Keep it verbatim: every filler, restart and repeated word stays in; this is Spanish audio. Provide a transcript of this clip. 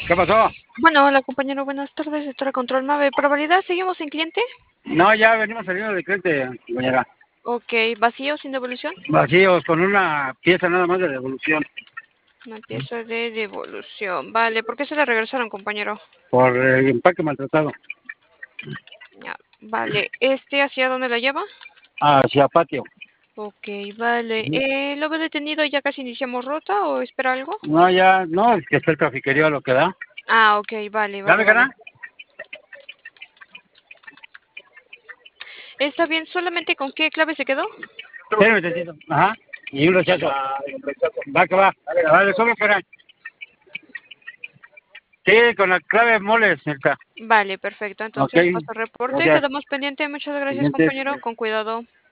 ¿Qué pasó? Bueno, hola compañero, buenas tardes. Esto era Control nueve. ¿Por validad seguimos sin cliente? No, ya venimos saliendo de cliente, compañera. Ok, vacío, sin devolución. Vacíos, con una pieza nada más de devolución. Una pieza de devolución. Vale, ¿por qué se la regresaron, compañero? Por el empaque maltratado. Ya, vale. ¿Este hacia dónde la lleva? Hacia patio. Ok, vale. Eh, ¿Lo veo detenido? ¿Ya casi iniciamos ruta o espera algo? No, ya, no, es que está el trafiquerío a lo que da. Ah, ok, vale, vale, ¿Dame, vale. cara? Está bien, ¿solamente con qué clave se quedó? Espérame tantito. Ajá. Y un rechazo. Va que va. Vale, ¿cómo cara? Sí, con la clave moles, señorita. Vale, perfecto. Ok. Entonces paso reporte. Gracias. Quedamos pendiente. Muchas gracias, Pendientes. compañero. Con cuidado.